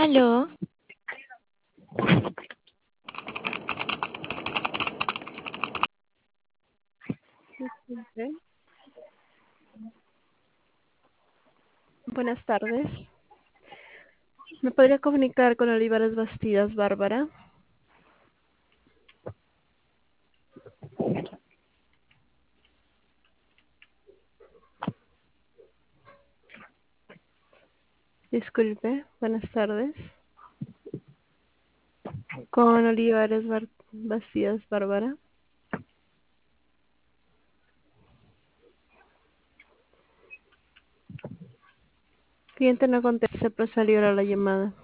Aló, Disculpe. Buenas tardes. ¿Me podría comunicar con Olivares Bastidas, Bárbara? Disculpe, buenas tardes. Con Bastidas, Bárbara. Cliente no contesta, se procedió a la llamada.